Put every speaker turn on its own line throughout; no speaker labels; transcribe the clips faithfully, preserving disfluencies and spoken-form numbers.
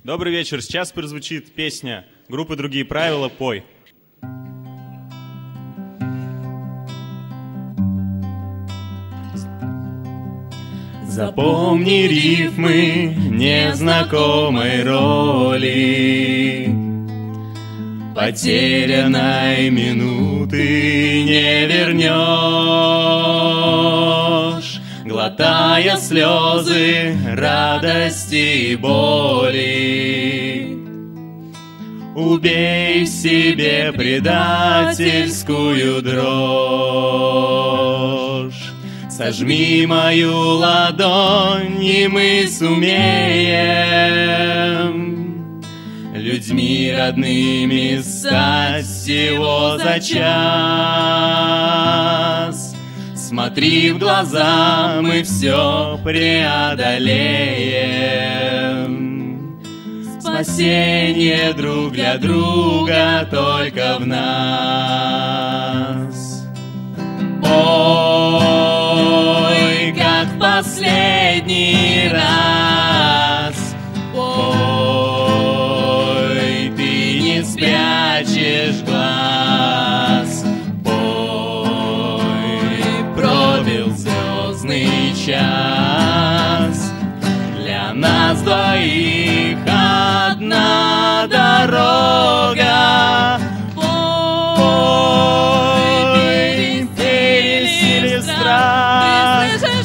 Добрый вечер. Сейчас прозвучит песня группы «Другие правила». Пой. Запомни рифмы незнакомой роли, потерянной минуты не вернешь, глотая слезы радости и боли. Убей в себе предательскую дрожь, сожми мою ладонь, и мы сумеем людьми родными стать всего за час. Смотри в глаза, мы все преодолеем. Спасение друг для друга только в нас. Ой, как в последний раз. Ой, ты не спрячешь глаз. Час. Для нас двоих одна дорога. Пой, пересили страх.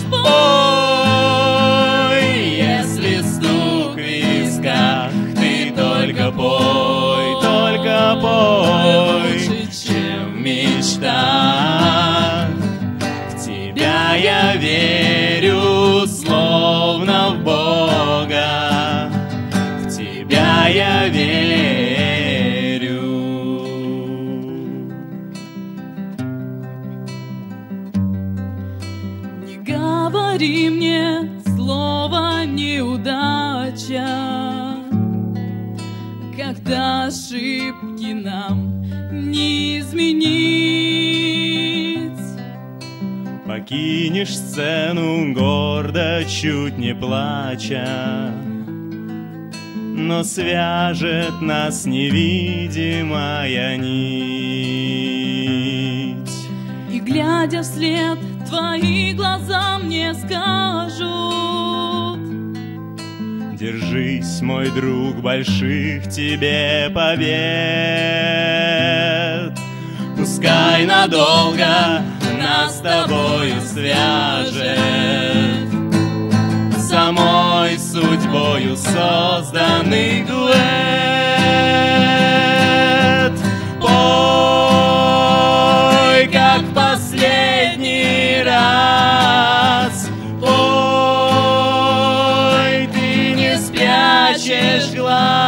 Пой, если стук в висках, ты только пой, только пой. Лучше, чем в мечтах. В тебя я верю, словно в Бога, в тебя я верю.
Не говори мне слово неудача, когда ошибки нам не изменить.
Покинешь сцену гордо, чуть не плача, но свяжет нас невидимая нить.
И глядя вслед, твои глаза мне скажут:
держись, мой друг, больших тебе побед. Пускай надолго нас с тобою свяжет самой судьбою созданный дуэт. Пой, как в последний раз. Пой, ты не спрячешь глаз.